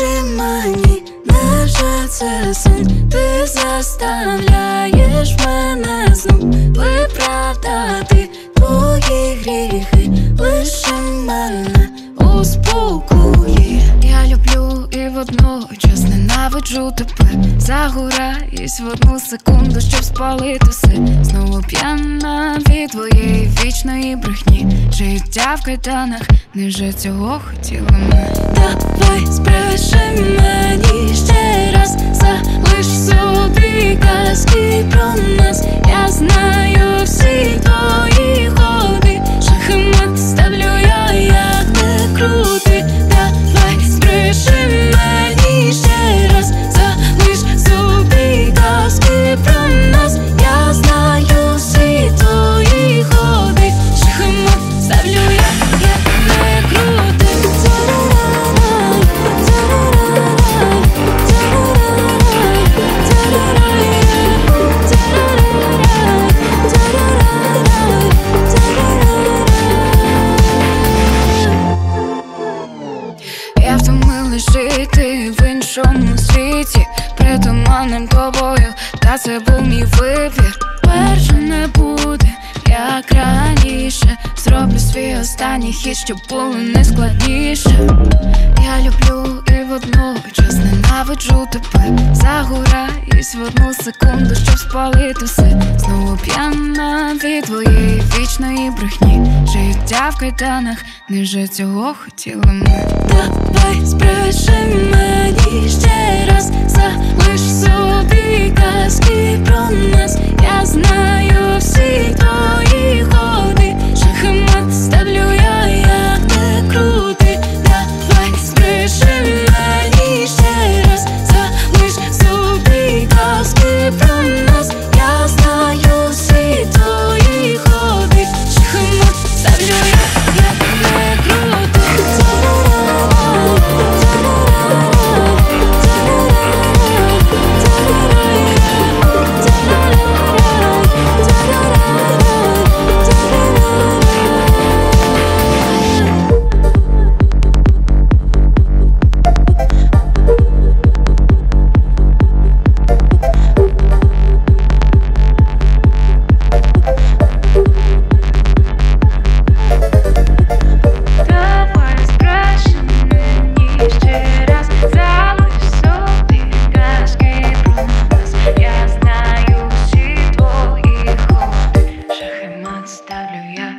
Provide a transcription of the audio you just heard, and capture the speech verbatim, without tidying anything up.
Скажи мені, невже це сон? Ти заставляєш мене знов виправдати твої гріхи, лише мене успокої. Я люблю і водночас ненавиджу тебе. Загораюсь в одну секунду, щоб спалити все. Знову п'яна від твоєї вічної брехні. Життя в кайданах, невже цього хотіла ми? Давай збреши мені ще раз, залиш собі казки про нас. Я знаю всі твої ходи, шахмат ставлю я, як не крути. Давай збреши мені ще раз, залиш собі казки про нас. Я знаю всі твої ходи, шахмат ставлю я, як не крути. Я втомилась жити в іншому світі, притуманним тобою, та це був мій вибір. Перше не буде, як раніше. Зроблю свій останній хід, щоб було не складніше. Я люблю і водночас ненавиджу тебе. Загораюсь в одну секунду, щоб спалити все. Знову п'яна від твоєї вічної брехні. Життя в кайданах, невже цього хотіла ми? Давай збреши мені ще раз, залиш собі казки про нас. Я знаю всі твої ходи, шахмат ставлю я, як не крути. Давай збреши мені ще раз, залиш собі казки про нас. Я знаю всі твої ходи, шахмат ставлю я, як не крути. Ставлю я.